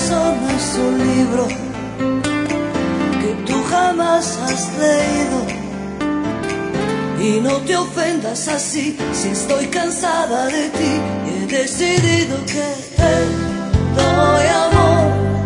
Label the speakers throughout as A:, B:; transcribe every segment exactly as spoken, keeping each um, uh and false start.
A: corazón es un libro que tú jamás has leído. Y no te ofendas así si estoy cansada de ti y he decidido que te doy amor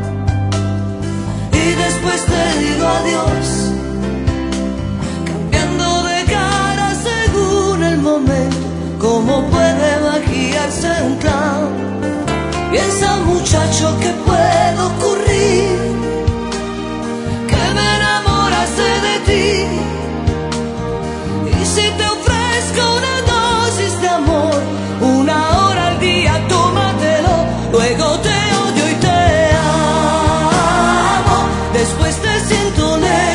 A: y después te digo adiós, cambiando de cara según el momento. ¿Cómo puede maquillarse un clown? Piensa, muchacho, que puede ocurrir que me enamoraste de ti. Y si te ofrezco una dosis de amor, una hora al día, tómatelo. Luego te odio y te amo. Después te siento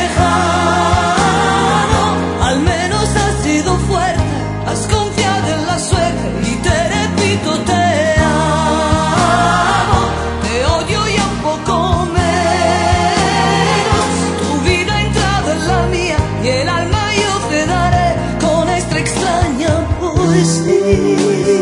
A: lejano. Al menos has sido fuerte, has confiado en la suerte. Y te repito, te amo. Te odio y un poco menos. Tu vida ha entrado en la mía y el alma yo te daré extraña poesía.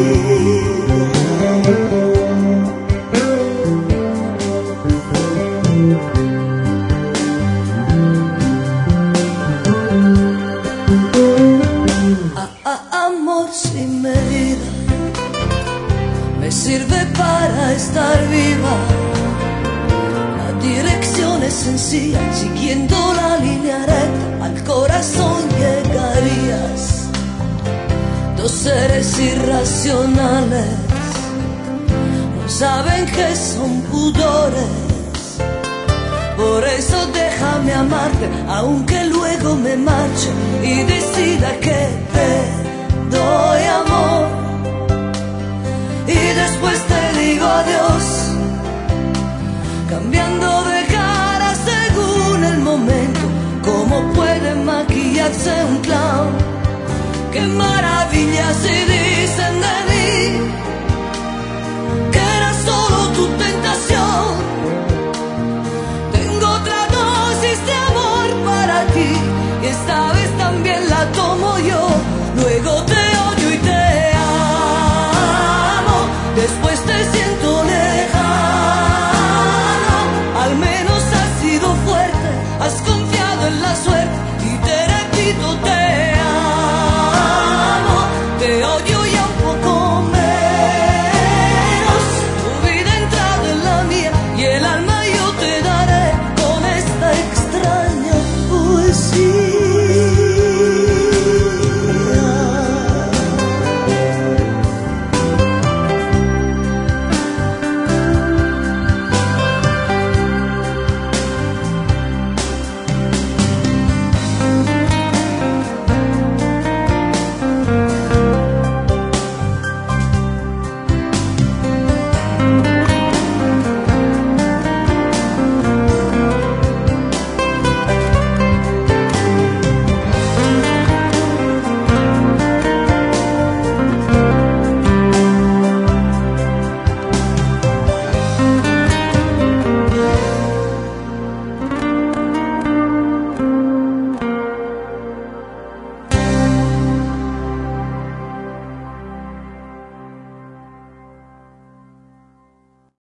A: Ah, ah, amor sin medida me sirve para estar viva. La dirección es sencilla, siguiendo la línea recta al corazón llegarías. Dos seres irracionales no saben que son pudores. Por eso déjame amarte, aunque luego me marche y decida que te doy amor. Y después te digo adiós, cambiando de cara según el momento. ¿Cómo puede maquillarse un clown? ¡Qué maravilla! Se